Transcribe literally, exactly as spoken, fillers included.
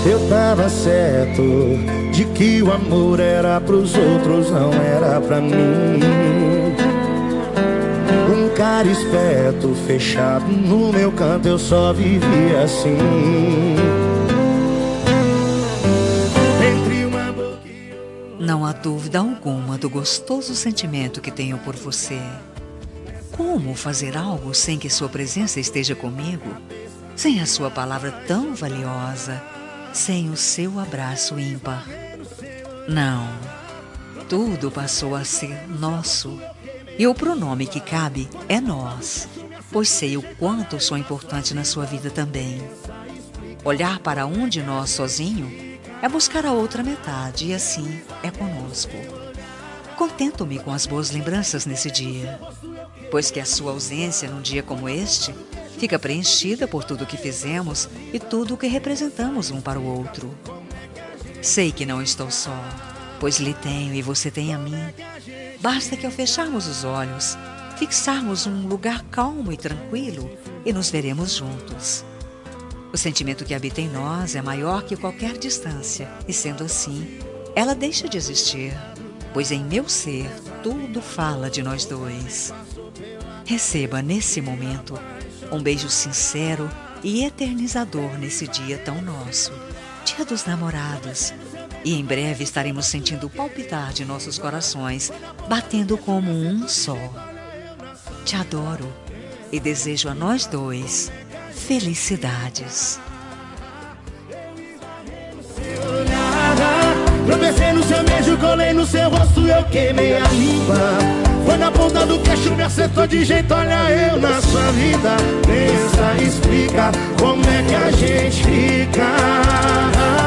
Eu tava certo de que o amor era pros outros, não era pra mim. Um cara esperto, fechado no meu canto, eu só vivia assim. Entre uma boca e outra. Não há dúvida alguma do gostoso sentimento que tenho por você. Como fazer algo sem que sua presença esteja comigo? Sem a sua palavra tão valiosa? Sem o seu abraço ímpar? Não. Tudo passou a ser nosso. E o pronome que cabe é nós, pois sei o quanto sou importante na sua vida também. Olhar para um de nós sozinho é buscar a outra metade, e assim é conosco. Contento-me com as boas lembranças nesse dia, pois que a sua ausência num dia como este fica preenchida por tudo o que fizemos e tudo o que representamos um para o outro. Sei que não estou só, pois lhe tenho e você tem a mim. Basta que ao fecharmos os olhos, fixarmos um lugar calmo e tranquilo e nos veremos juntos. O sentimento que habita em nós é maior que qualquer distância e, sendo assim, ela deixa de existir, pois em meu ser tudo fala de nós dois. Receba nesse momento um beijo sincero e eternizador nesse dia tão nosso, Dia dos Namorados. E em breve estaremos sentindo o palpitar de nossos corações, batendo como um só. Te adoro e desejo a nós dois felicidades. Tropecei no seu beijo, colei no seu rosto, eu queimei a língua. Foi na ponta do queixo, me acertou de jeito, olha eu na sua vida. Pensa, explica como é que a gente fica.